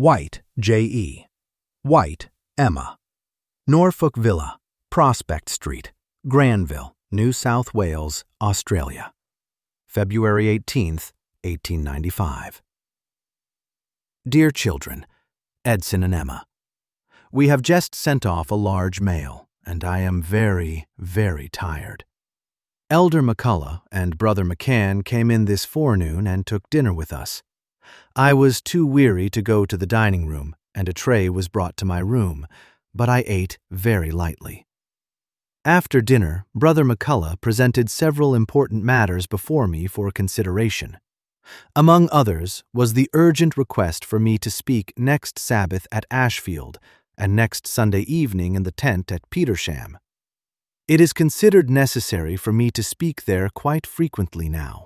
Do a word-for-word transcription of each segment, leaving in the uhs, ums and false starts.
White, J E White, Emma. Norfolk Villa, Prospect Street, Granville, New South Wales, Australia. February eighteenth, eighteen ninety-five. Dear children, Edson and Emma, we have just sent off a large mail, and I am very, very tired. Elder McCullough and Brother McCann came in this forenoon and took dinner with us. I was too weary to go to the dining room, and a tray was brought to my room, but I ate very lightly. After dinner, Brother McCullough presented several important matters before me for consideration. Among others was the urgent request for me to speak next Sabbath at Ashfield and next Sunday evening in the tent at Petersham. It is considered necessary for me to speak there quite frequently now.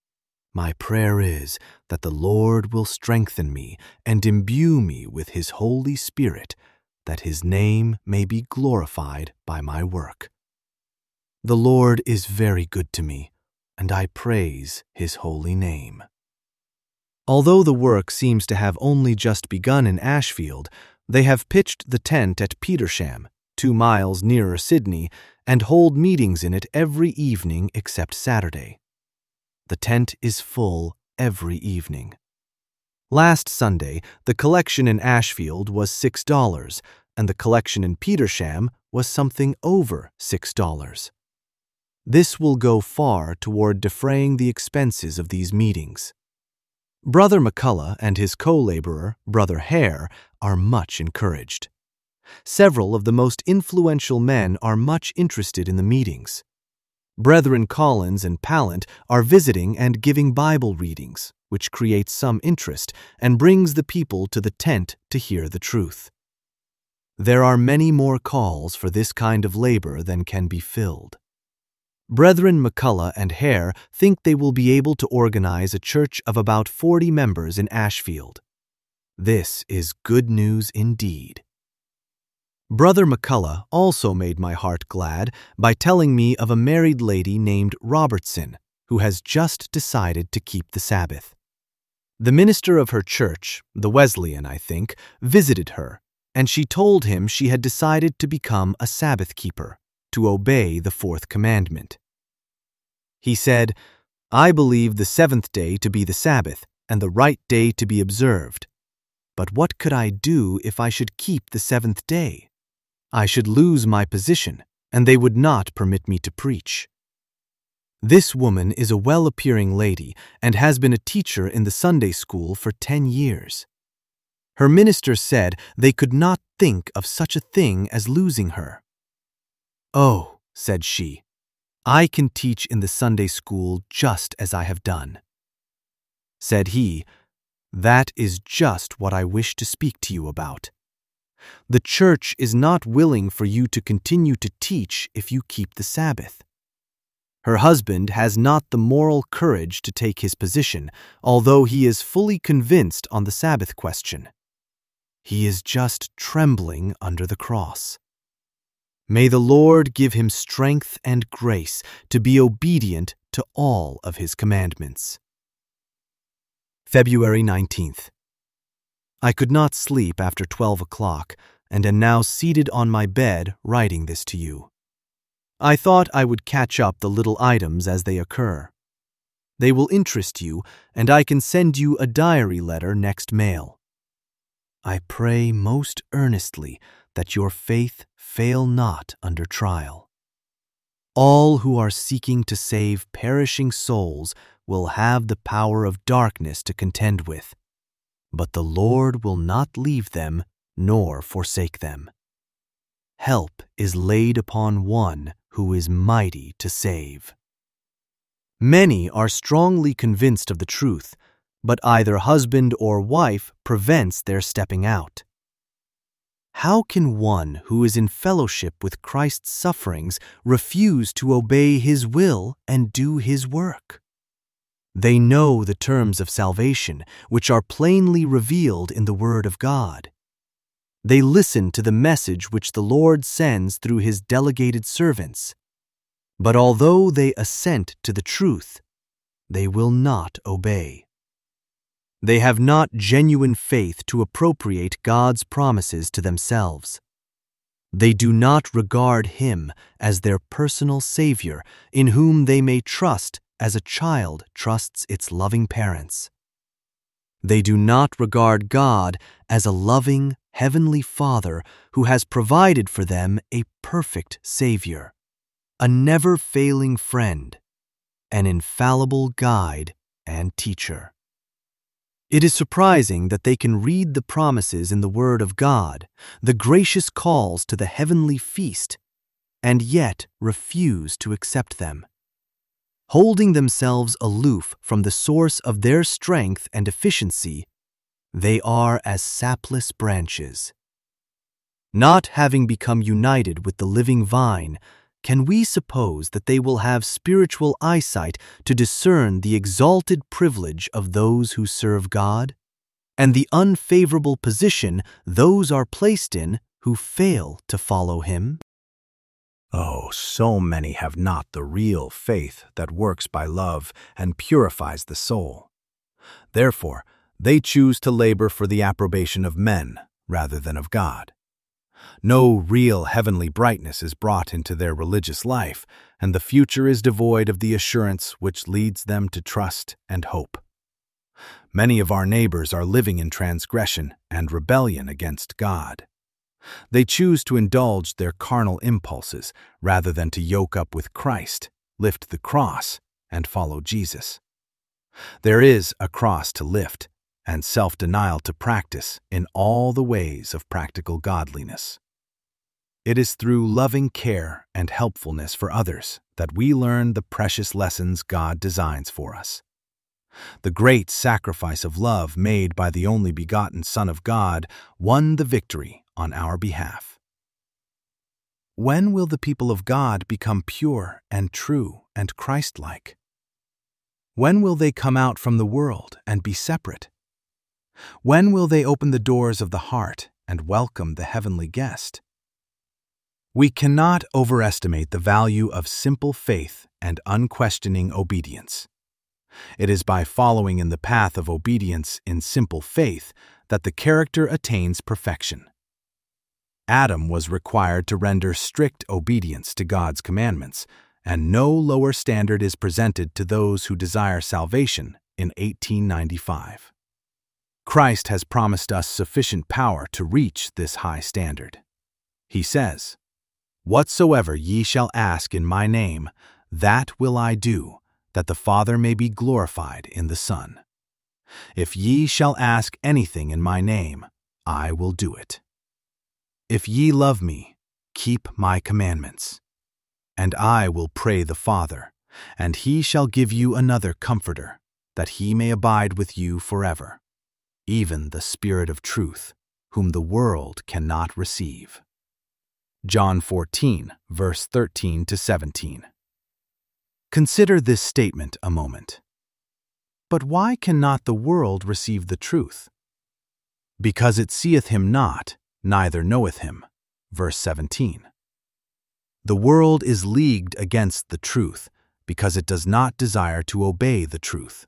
My prayer is that the Lord will strengthen me and imbue me with His Holy Spirit, that His name may be glorified by my work. The Lord is very good to me, and I praise His holy name. Although the work seems to have only just begun in Ashfield, they have pitched the tent at Petersham, two miles nearer Sydney, and hold meetings in it every evening except Saturday. The tent is full every evening. Last Sunday, the collection in Ashfield was six dollars, and the collection in Petersham was something over six dollars. This will go far toward defraying the expenses of these meetings. Brother McCullough and his co-laborer, Brother Hare, are much encouraged. Several of the most influential men are much interested in the meetings. Brethren Collins and Pallant are visiting and giving Bible readings, which creates some interest and brings the people to the tent to hear the truth. There are many more calls for this kind of labor than can be filled. Brethren McCullough and Hare think they will be able to organize a church of about forty members in Ashfield. This is good news indeed. Brother McCullough also made my heart glad by telling me of a married lady named Robertson who has just decided to keep the Sabbath. The minister of her church, the Wesleyan, I think, visited her, and she told him she had decided to become a Sabbath keeper, to obey the fourth commandment. He said, "I believe the seventh day to be the Sabbath and the right day to be observed. But what could I do if I should keep the seventh day? I should lose my position, and they would not permit me to preach." This woman is a well-appearing lady and has been a teacher in the Sunday school for ten years. Her minister said they could not think of such a thing as losing her. "Oh," said she, "I can teach in the Sunday school just as I have done." Said he, "That is just what I wish to speak to you about. The church is not willing for you to continue to teach if you keep the Sabbath. Her husband has not the moral courage to take his position, although he is fully convinced on the Sabbath question. He is just trembling under the cross. May the Lord give him strength and grace to be obedient to all of His commandments." February nineteenth. I could not sleep after twelve o'clock and am now seated on my bed writing this to you. I thought I would catch up the little items as they occur. They will interest you, and I can send you a diary letter next mail. I pray most earnestly that your faith fail not under trial. All who are seeking to save perishing souls will have the power of darkness to contend with, but the Lord will not leave them nor forsake them. Help is laid upon one who is mighty to save. Many are strongly convinced of the truth, but either husband or wife prevents their stepping out. How can one who is in fellowship with Christ's sufferings refuse to obey His will and do His work? They know the terms of salvation, which are plainly revealed in the Word of God. They listen to the message which the Lord sends through His delegated servants. But although they assent to the truth, they will not obey. They have not genuine faith to appropriate God's promises to themselves. They do not regard Him as their personal Savior, in whom they may trust as a child trusts its loving parents. They do not regard God as a loving, heavenly Father who has provided for them a perfect Savior, a never-failing friend, an infallible guide and teacher. It is surprising that they can read the promises in the Word of God, the gracious calls to the heavenly feast, and yet refuse to accept them. Holding themselves aloof from the source of their strength and efficiency, they are as sapless branches. Not having become united with the living vine, can we suppose that they will have spiritual eyesight to discern the exalted privilege of those who serve God, and the unfavorable position those are placed in who fail to follow Him? Oh, so many have not the real faith that works by love and purifies the soul. Therefore, they choose to labor for the approbation of men rather than of God. No real heavenly brightness is brought into their religious life, and the future is devoid of the assurance which leads them to trust and hope. Many of our neighbors are living in transgression and rebellion against God. They choose to indulge their carnal impulses rather than to yoke up with Christ, lift the cross, and follow Jesus. There is a cross to lift and self-denial to practice in all the ways of practical godliness. It is through loving care and helpfulness for others that we learn the precious lessons God designs for us. The great sacrifice of love made by the only begotten Son of God won the victory on our behalf. When will the people of God become pure and true and Christ-like? When will they come out from the world and be separate? When will they open the doors of the heart and welcome the heavenly guest? We cannot overestimate the value of simple faith and unquestioning obedience. It is by following in the path of obedience in simple faith that the character attains perfection. Adam was required to render strict obedience to God's commandments, and no lower standard is presented to those who desire salvation in eighteen ninety-five. Christ has promised us sufficient power to reach this high standard. He says, "Whatsoever ye shall ask in my name, that will I do, that the Father may be glorified in the Son. If ye shall ask anything in my name, I will do it. If ye love me, keep my commandments. And I will pray the Father, and he shall give you another Comforter, that he may abide with you forever, even the Spirit of truth, whom the world cannot receive." John fourteen, verse thirteen to seventeen. Consider this statement a moment. But why cannot the world receive the truth? Because it seeth him not, neither knoweth him. Verse seventeen. The world is leagued against the truth, because it does not desire to obey the truth.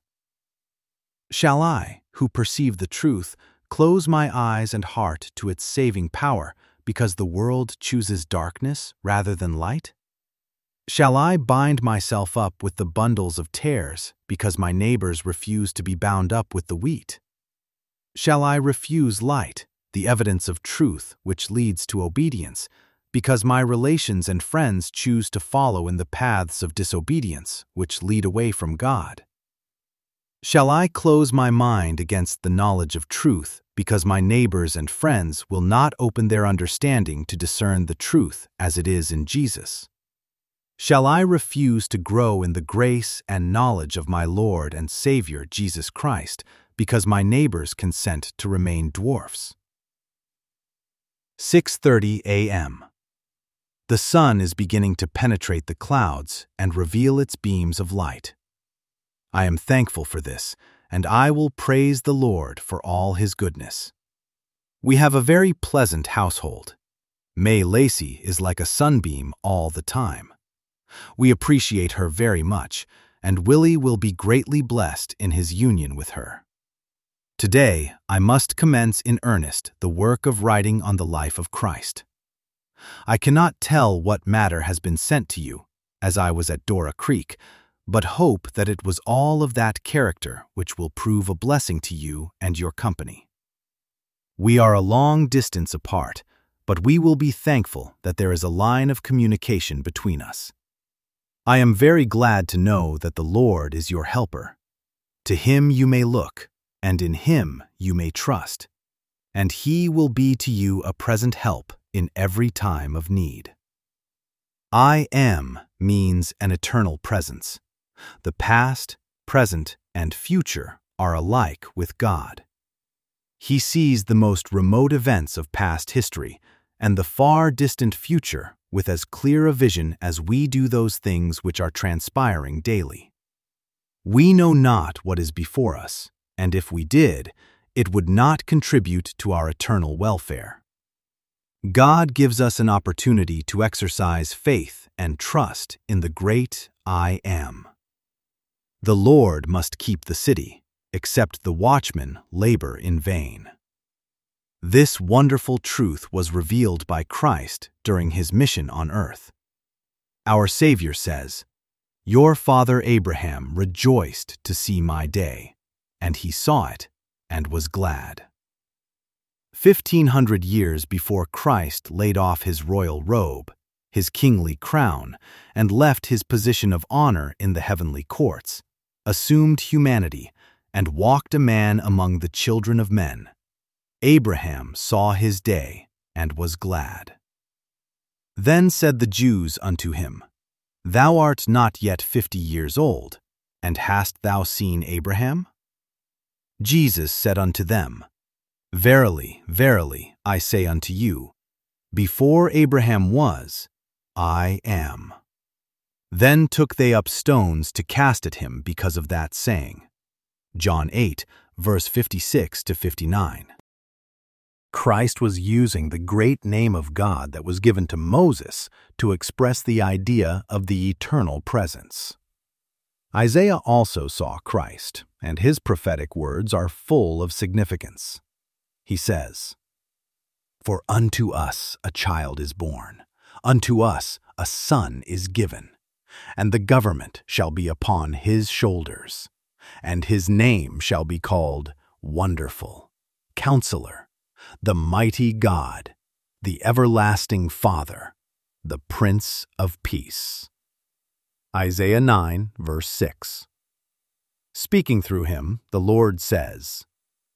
Shall I, who perceive the truth, close my eyes and heart to its saving power, because the world chooses darkness rather than light? Shall I bind myself up with the bundles of tares, because my neighbors refuse to be bound up with the wheat? Shall I refuse light, the evidence of truth which leads to obedience, because my relations and friends choose to follow in the paths of disobedience which lead away from God? Shall I close my mind against the knowledge of truth, because my neighbors and friends will not open their understanding to discern the truth as it is in Jesus? Shall I refuse to grow in the grace and knowledge of my Lord and Savior Jesus Christ, because my neighbors consent to remain dwarfs? six thirty a m The sun is beginning to penetrate the clouds and reveal its beams of light. I am thankful for this, and I will praise the Lord for all His goodness. We have a very pleasant household. May Lacey is like a sunbeam all the time. We appreciate her very much, and Willie will be greatly blessed in his union with her. Today, I must commence in earnest the work of writing on the life of Christ. I cannot tell what matter has been sent to you, as I was at Dora Creek, but hope that it was all of that character which will prove a blessing to you and your company. We are a long distance apart, but we will be thankful that there is a line of communication between us. I am very glad to know that the Lord is your helper. To Him you may look, and in Him you may trust, and He will be to you a present help in every time of need. I am means an eternal presence. The past, present, and future are alike with God. He sees the most remote events of past history and the far distant future with as clear a vision as we do those things which are transpiring daily. We know not what is before us, and if we did, it would not contribute to our eternal welfare. God gives us an opportunity to exercise faith and trust in the great I Am. The Lord must keep the city, except the watchmen labor in vain. This wonderful truth was revealed by Christ during His mission on earth. Our Savior says, "Your father Abraham rejoiced to see my day, and he saw it and was glad." Fifteen hundred years before Christ laid off his royal robe, his kingly crown, and left his position of honor in the heavenly courts, assumed humanity, and walked a man among the children of men, Abraham saw his day and was glad. Then said the Jews unto him, Thou art not yet fifty years old, and hast thou seen Abraham? Jesus said unto them, Verily, verily, I say unto you, before Abraham was, I am. Then took they up stones to cast at him because of that saying. John eight, verse fifty-six to fifty-nine. Christ was using the great name of God that was given to Moses to express the idea of the eternal presence. Isaiah also saw Christ, and his prophetic words are full of significance. He says, For unto us a child is born, unto us a son is given, and the government shall be upon his shoulders, and his name shall be called Wonderful, Counselor, the Mighty God, the Everlasting Father, the Prince of Peace. Isaiah nine, verse six. Speaking through him, the Lord says,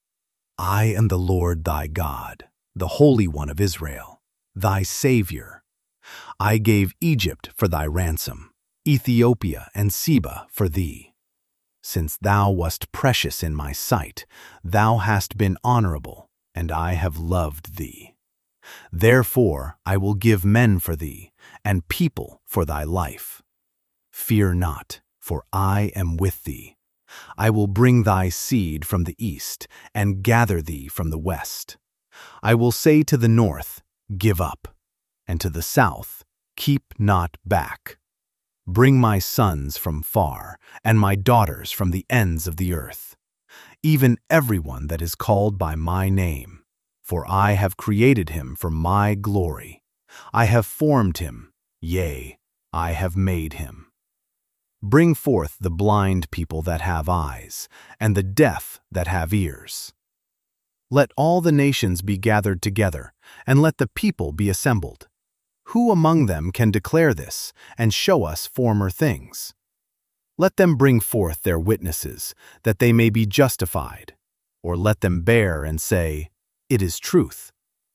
I am the Lord thy God, the Holy One of Israel, thy Savior. I gave Egypt for thy ransom, Ethiopia and Seba for thee. Since thou wast precious in my sight, thou hast been honorable, and I have loved thee. Therefore I will give men for thee, and people for thy life. Fear not, for I am with thee. I will bring thy seed from the east, and gather thee from the west. I will say to the north, Give up, and to the south, Keep not back. Bring my sons from far, and my daughters from the ends of the earth, even everyone that is called by my name. For I have created him for my glory. I have formed him, yea, I have made him. Bring forth the blind people that have eyes, and the deaf that have ears. Let all the nations be gathered together, and let the people be assembled. Who among them can declare this, and show us former things? Let them bring forth their witnesses, that they may be justified, or let them bear and say, It is truth.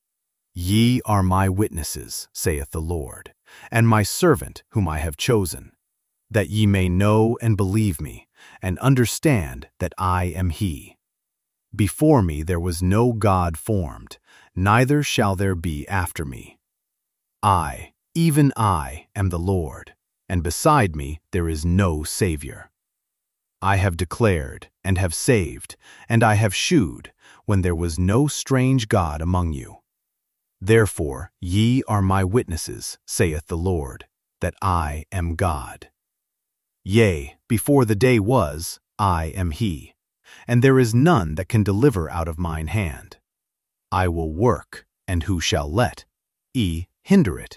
Ye are my witnesses, saith the Lord, and my servant whom I have chosen, that ye may know and believe me, and understand that I am he. Before me there was no God formed, neither shall there be after me. I, even I, am the Lord, and beside me there is no Savior. I have declared, and have saved, and I have shewed, when there was no strange God among you. Therefore ye are my witnesses, saith the Lord, that I am God. Yea, before the day was, I am he, and there is none that can deliver out of mine hand. I will work, and who shall let e hinder it?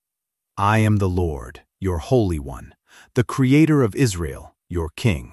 I am the Lord, your Holy One, the Creator of Israel, your King.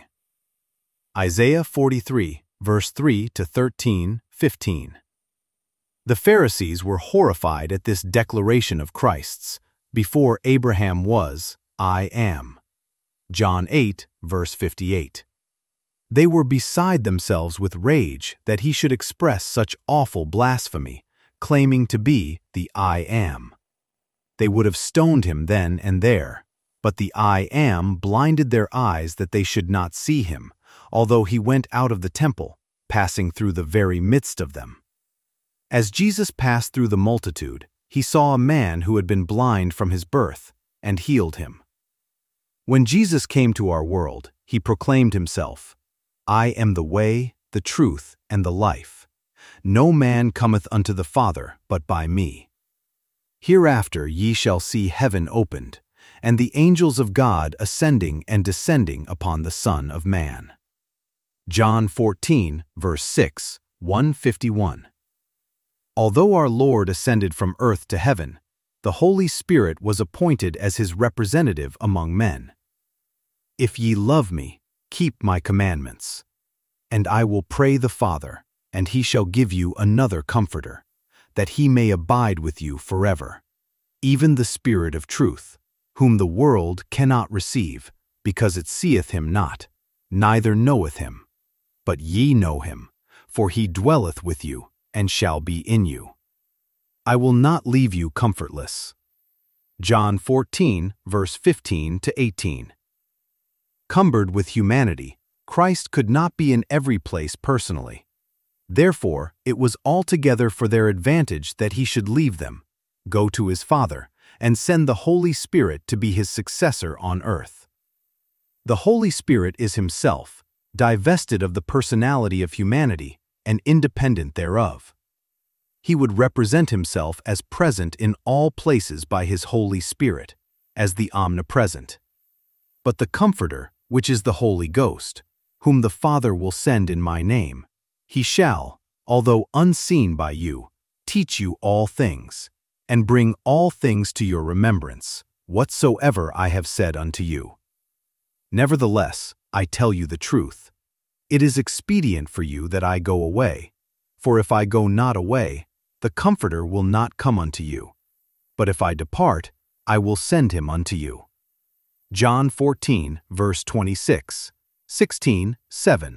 Isaiah forty-three, verse three to thirteen, fifteen. The Pharisees were horrified at this declaration of Christ's. Before Abraham was, I am. John eight, verse fifty-eight. They were beside themselves with rage that he should express such awful blasphemy, claiming to be the I am. They would have stoned him then and there, but the I am blinded their eyes that they should not see him, although he went out of the temple, passing through the very midst of them. As Jesus passed through the multitude, he saw a man who had been blind from his birth, and healed him. When Jesus came to our world, he proclaimed himself, I am the way, the truth, and the life. No man cometh unto the Father but by me. Hereafter ye shall see heaven opened, and the angels of God ascending and descending upon the Son of Man. John fourteen, verse six, one fifty-one. Although our Lord ascended from earth to heaven, the Holy Spirit was appointed as his representative among men. If ye love me, keep my commandments. And I will pray the Father, and he shall give you another Comforter, that he may abide with you forever, even the Spirit of truth, whom the world cannot receive, because it seeth him not, neither knoweth him. But ye know him, for he dwelleth with you, and shall be in you. I will not leave you comfortless. John fourteen, verse fifteen to eighteen. Cumbered with humanity, Christ could not be in every place personally. Therefore, it was altogether for their advantage that he should leave them, go to his Father, and send the Holy Spirit to be his successor on earth. The Holy Spirit is himself, divested of the personality of humanity, and independent thereof. He would represent himself as present in all places by his Holy Spirit, as the omnipresent. But the Comforter, which is the Holy Ghost, whom the Father will send in my name, he shall, although unseen by you, teach you all things, and bring all things to your remembrance, whatsoever I have said unto you. Nevertheless, I tell you the truth. It is expedient for you that I go away, for if I go not away, the Comforter will not come unto you. But if I depart, I will send him unto you. John fourteen, verse twenty-six, sixteen, seven.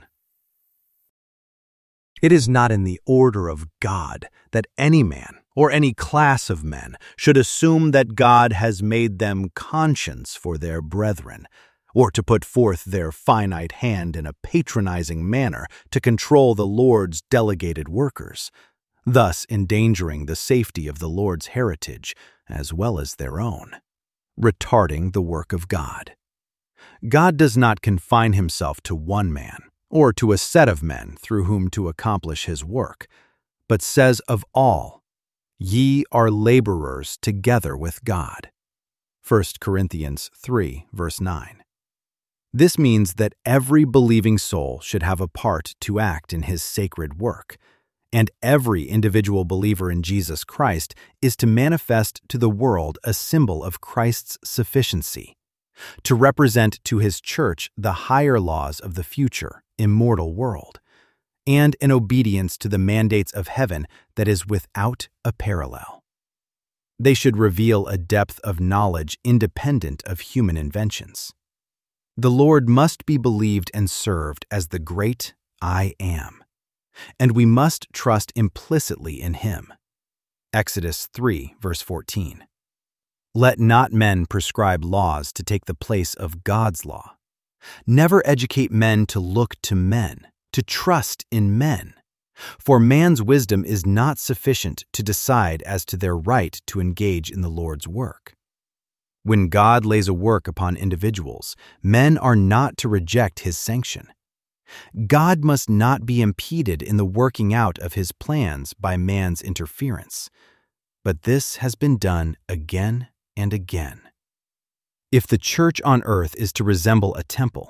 It is not in the order of God that any man, or any class of men, should assume that God has made them conscience for their brethren, or to put forth their finite hand in a patronizing manner to control the Lord's delegated workers, thus endangering the safety of the Lord's heritage as well as their own, retarding the work of God. God does not confine himself to one man, or to a set of men through whom to accomplish his work, but says of all, Ye are laborers together with God. First Corinthians three, verse nine. This means that every believing soul should have a part to act in his sacred work, and every individual believer in Jesus Christ is to manifest to the world a symbol of Christ's sufficiency, to represent to his church the higher laws of the future, immortal world, and an obedience to the mandates of heaven that is without a parallel. They should reveal a depth of knowledge independent of human inventions. The Lord must be believed and served as the great I Am, and we must trust implicitly in him. Exodus three, verse fourteen. Let not men prescribe laws to take the place of God's law. Never educate men to look to men, to trust in men. For man's wisdom is not sufficient to decide as to their right to engage in the Lord's work. When God lays a work upon individuals, men are not to reject his sanction. God must not be impeded in the working out of his plans by man's interference. But this has been done again and again. If the church on earth is to resemble a temple,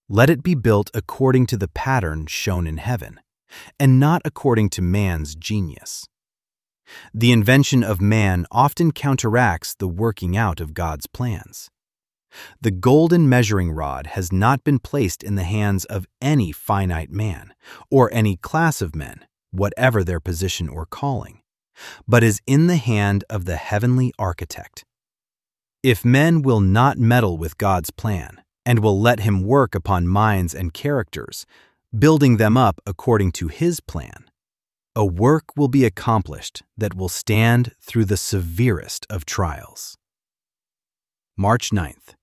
let it be built according to the pattern shown in heaven, and not according to man's genius. The invention of man often counteracts the working out of God's plans. The golden measuring rod has not been placed in the hands of any finite man, or any class of men, whatever their position or calling, but is in the hand of the heavenly architect. If men will not meddle with God's plan, and will let him work upon minds and characters, building them up according to his plan, a work will be accomplished that will stand through the severest of trials. March ninth.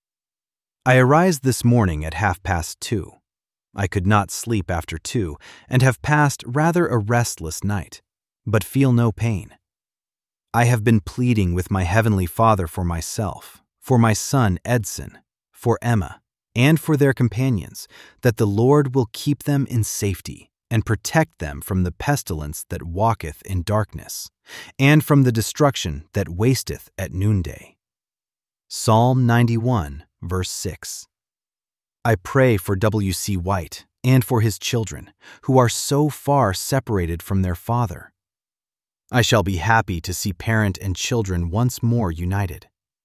I arise this morning at half past two. I could not sleep after two, and have passed rather a restless night, but feel no pain. I have been pleading with my Heavenly Father for myself, for my son Edson, for Emma, and for their companions, that the Lord will keep them in safety, and protect them from the pestilence that walketh in darkness, and from the destruction that wasteth at noonday. Psalm ninety-one, verse six. I pray for W C White and for his children, who are so far separated from their father. I shall be happy to see parent and children once more united.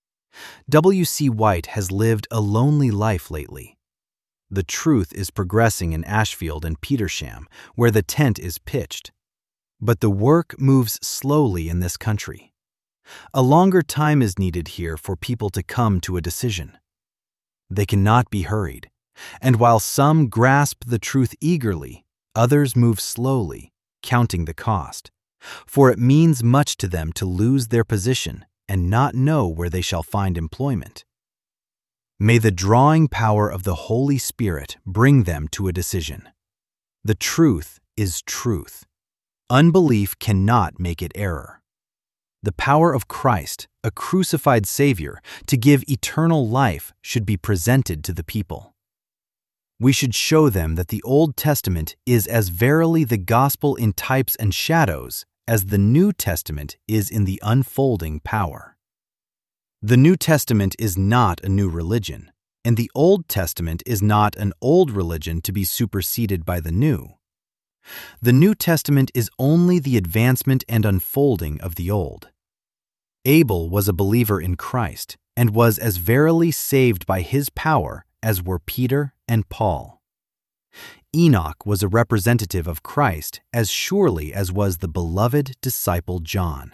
W C White has lived a lonely life lately. The truth is progressing in Ashfield and Petersham, where the tent is pitched. But the work moves slowly in this country. A longer time is needed here for people to come to a decision. They cannot be hurried, and while some grasp the truth eagerly, others move slowly, counting the cost, for it means much to them to lose their position and not know where they shall find employment. May the drawing power of the Holy Spirit bring them to a decision. The truth is truth. Unbelief cannot make it error. The power of Christ, a crucified Savior, to give eternal life should be presented to the people. We should show them that the Old Testament is as verily the gospel in types and shadows as the New Testament is in the unfolding power. The New Testament is not a new religion, and the Old Testament is not an old religion to be superseded by the New. The New Testament is only the advancement and unfolding of the Old. Abel was a believer in Christ and was as verily saved by his power as were Peter and Paul. Enoch was a representative of Christ as surely as was the beloved disciple John.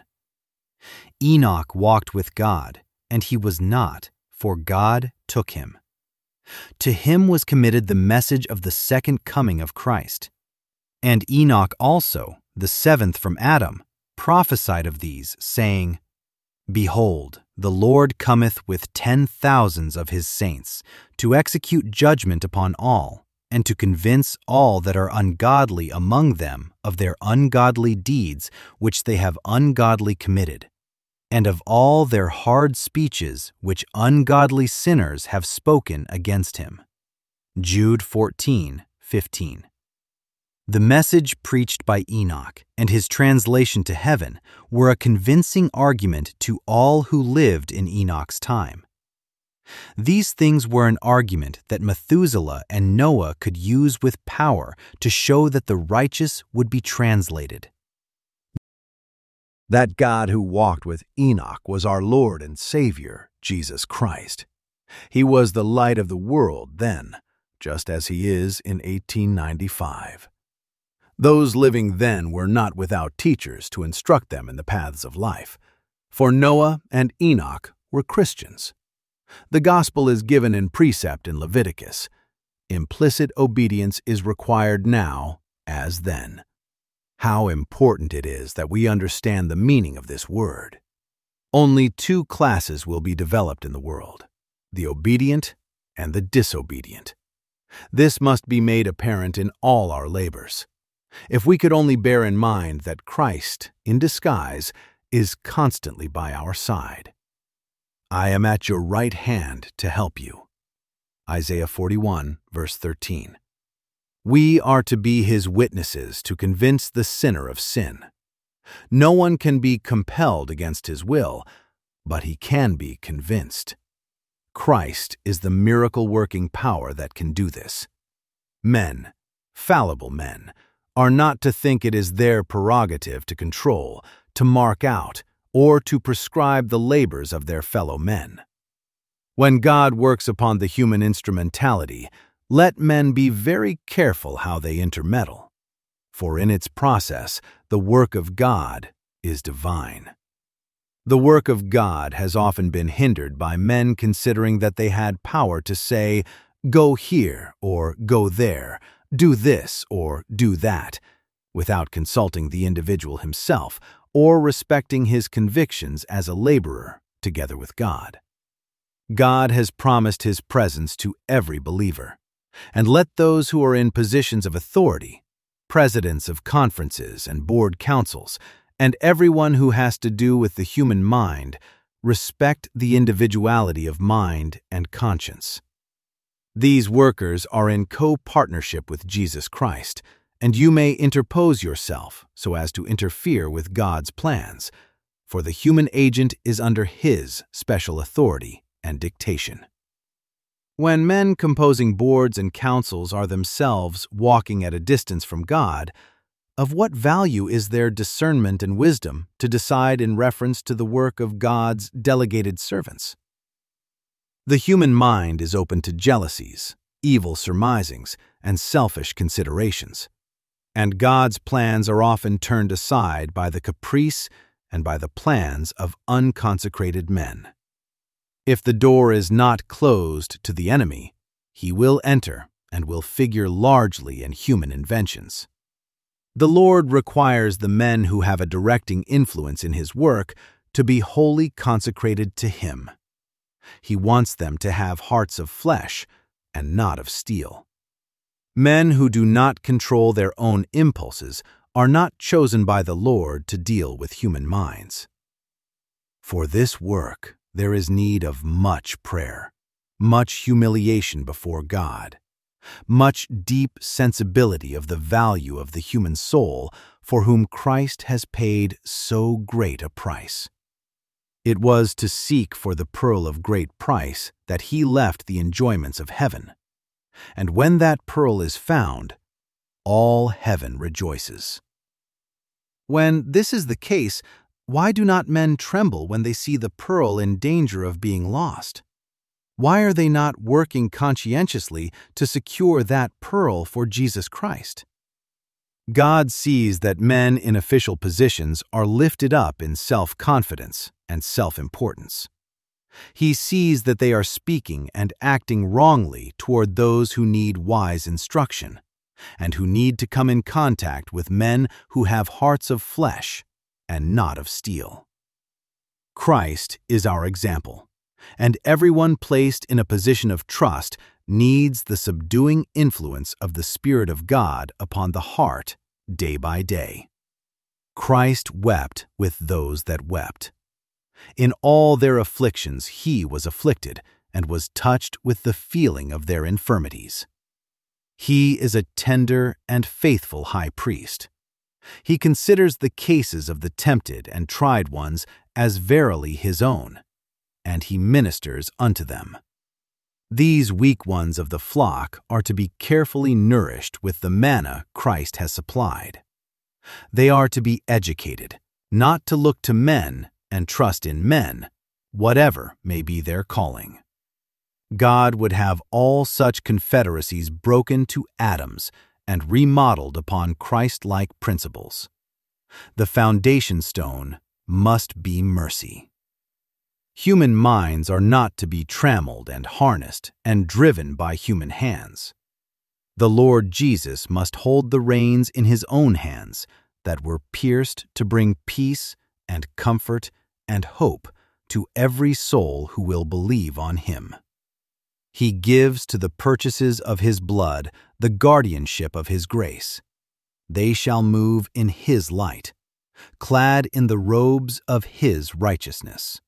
Enoch walked with God, and he was not, for God took him. To him was committed the message of the second coming of Christ. And Enoch also, the seventh from Adam, prophesied of these, saying, Behold, the Lord cometh with ten thousands of his saints, to execute judgment upon all, and to convince all that are ungodly among them of their ungodly deeds which they have ungodly committed, and of all their hard speeches which ungodly sinners have spoken against him. Jude fourteen, fifteen. The message preached by Enoch and his translation to heaven were a convincing argument to all who lived in Enoch's time. These things were an argument that Methuselah and Noah could use with power to show that the righteous would be translated. That God who walked with Enoch was our Lord and Savior, Jesus Christ. He was the light of the world then, just as he is in eighteen ninety-five. Those living then were not without teachers to instruct them in the paths of life, for Noah and Enoch were Christians. The gospel is given in precept in Leviticus. Implicit obedience is required now as then. How important it is that we understand the meaning of this word. Only two classes will be developed in the world, the obedient and the disobedient. This must be made apparent in all our labors. If we could only bear in mind that Christ, in disguise, is constantly by our side. I am at your right hand to help you. Isaiah forty-one, verse thirteen. We are to be his witnesses to convince the sinner of sin. No one can be compelled against his will, but he can be convinced. Christ is the miracle-working power that can do this. Men, fallible men, are not to think it is their prerogative to control, to mark out, or to prescribe the labors of their fellow men. When God works upon the human instrumentality, let men be very careful how they intermeddle, for in its process the work of God is divine. The work of God has often been hindered by men considering that they had power to say, "Go here," or "Go there," "Do this," or "Do that," without consulting the individual himself or respecting his convictions as a laborer together with God. God has promised His presence to every believer, and let those who are in positions of authority, presidents of conferences and board councils, and everyone who has to do with the human mind, respect the individuality of mind and conscience. These workers are in co-partnership with Jesus Christ, and you may interpose yourself so as to interfere with God's plans, for the human agent is under His special authority and dictation. When men composing boards and councils are themselves walking at a distance from God, of what value is their discernment and wisdom to decide in reference to the work of God's delegated servants? The human mind is open to jealousies, evil surmisings, and selfish considerations, and God's plans are often turned aside by the caprice and by the plans of unconsecrated men. If the door is not closed to the enemy, he will enter and will figure largely in human inventions. The Lord requires the men who have a directing influence in His work to be wholly consecrated to Him. He wants them to have hearts of flesh and not of steel. Men who do not control their own impulses are not chosen by the Lord to deal with human minds. For this work, there is need of much prayer, much humiliation before God, much deep sensibility of the value of the human soul for whom Christ has paid so great a price. It was to seek for the pearl of great price that He left the enjoyments of heaven, and when that pearl is found, all heaven rejoices. When this is the case, why do not men tremble when they see the pearl in danger of being lost? Why are they not working conscientiously to secure that pearl for Jesus Christ? God sees that men in official positions are lifted up in self-confidence and self-importance. He sees that they are speaking and acting wrongly toward those who need wise instruction, and who need to come in contact with men who have hearts of flesh and not of steel. Christ is our example, and everyone placed in a position of trust needs the subduing influence of the Spirit of God upon the heart day by day. Christ wept with those that wept. In all their afflictions He was afflicted and was touched with the feeling of their infirmities. He is a tender and faithful high priest. He considers the cases of the tempted and tried ones as verily His own, and He ministers unto them. These weak ones of the flock are to be carefully nourished with the manna Christ has supplied. They are to be educated, not to look to men and trust in men, whatever may be their calling. God would have all such confederacies broken to atoms and remodeled upon Christ-like principles. The foundation stone must be mercy. Human minds are not to be trammeled and harnessed and driven by human hands. The Lord Jesus must hold the reins in His own hands that were pierced to bring peace and comfort and hope to every soul who will believe on Him. He gives to the purchases of His blood the guardianship of His grace. They shall move in His light, clad in the robes of His righteousness.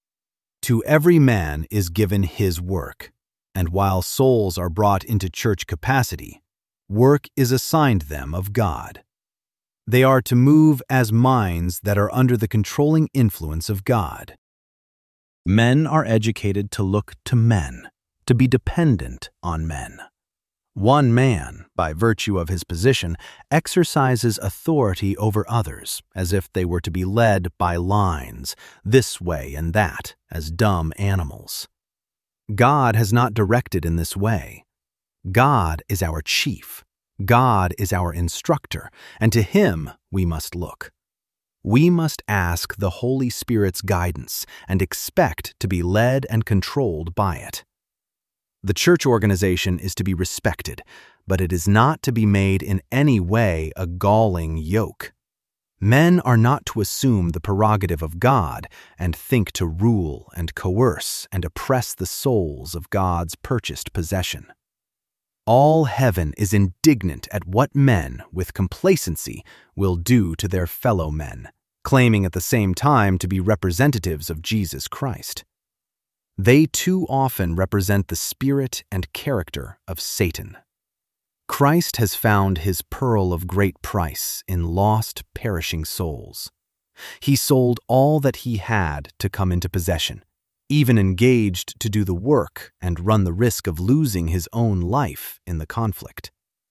To every man is given his work, and while souls are brought into church capacity, work is assigned them of God. They are to move as minds that are under the controlling influence of God. Men are educated to look to men, to be dependent on men. One man, by virtue of his position, exercises authority over others as if they were to be led by lines, this way and that, as dumb animals. God has not directed in this way. God is our chief. God is our instructor, and to him we must look. We must ask the Holy Spirit's guidance and expect to be led and controlled by it. The church organization is to be respected, but it is not to be made in any way a galling yoke. Men are not to assume the prerogative of God and think to rule and coerce and oppress the souls of God's purchased possession. All heaven is indignant at what men, with complacency, will do to their fellow men, claiming at the same time to be representatives of Jesus Christ. They too often represent the spirit and character of Satan. Christ has found his pearl of great price in lost, perishing souls. He sold all that he had to come into possession, even engaged to do the work and run the risk of losing his own life in the conflict.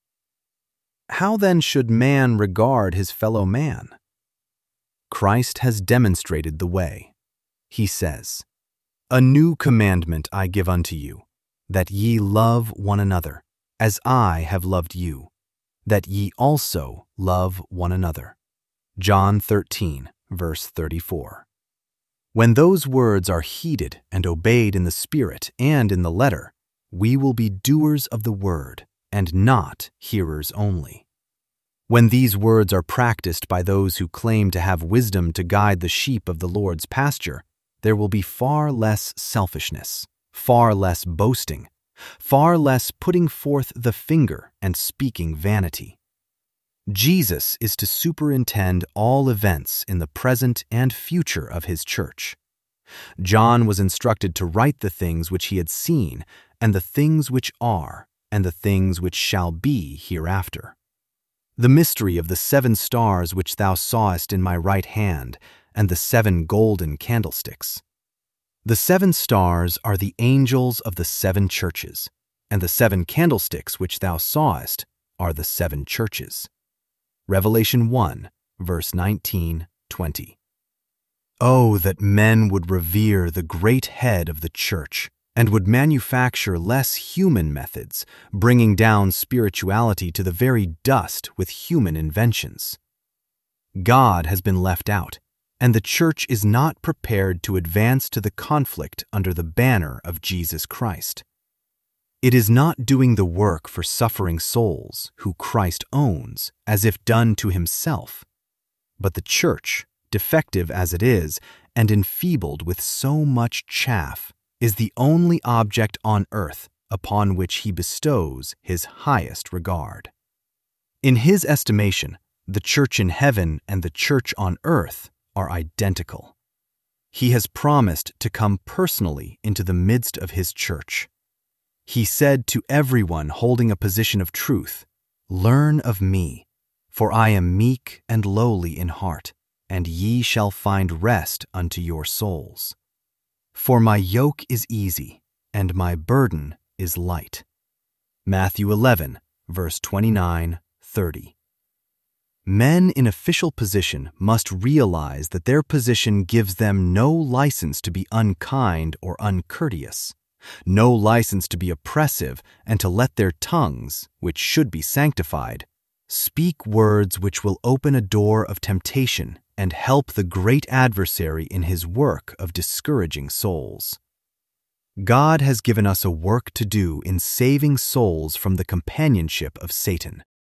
How then should man regard his fellow man? Christ has demonstrated the way. He says, "A new commandment I give unto you, that ye love one another, as I have loved you, that ye also love one another." John thirteen, verse thirty-four. When those words are heeded and obeyed in the spirit and in the letter, we will be doers of the word and not hearers only. When these words are practiced by those who claim to have wisdom to guide the sheep of the Lord's pasture, there will be far less selfishness, far less boasting, far less putting forth the finger and speaking vanity. Jesus is to superintend all events in the present and future of his church. John was instructed to write the things which he had seen, and the things which are, and the things which shall be hereafter. The mystery of the seven stars which thou sawest in my right hand, and the seven golden candlesticks. The seven stars are the angels of the seven churches, and the seven candlesticks which thou sawest are the seven churches. Revelation one, verse nineteen, twenty. Oh, that men would revere the great head of the church, and would manufacture less human methods, bringing down spirituality to the very dust with human inventions. God has been left out, and the church is not prepared to advance to the conflict under the banner of Jesus Christ. It is not doing the work for suffering souls who Christ owns as if done to himself, but the church, defective as it is and enfeebled with so much chaff, is the only object on earth upon which he bestows his highest regard. In his estimation, the church in heaven and the church on earth are identical. He has promised to come personally into the midst of his church. He said to everyone holding a position of truth, "Learn of me, for I am meek and lowly in heart, and ye shall find rest unto your souls. For my yoke is easy, and my burden is light." Matthew eleven, verse twenty-nine, thirty. Men in official position must realize that their position gives them no license to be unkind or uncourteous, no license to be oppressive and to let their tongues, which should be sanctified, speak words which will open a door of temptation and help the great adversary in his work of discouraging souls. God has given us a work to do in saving souls from the companionship of Satan.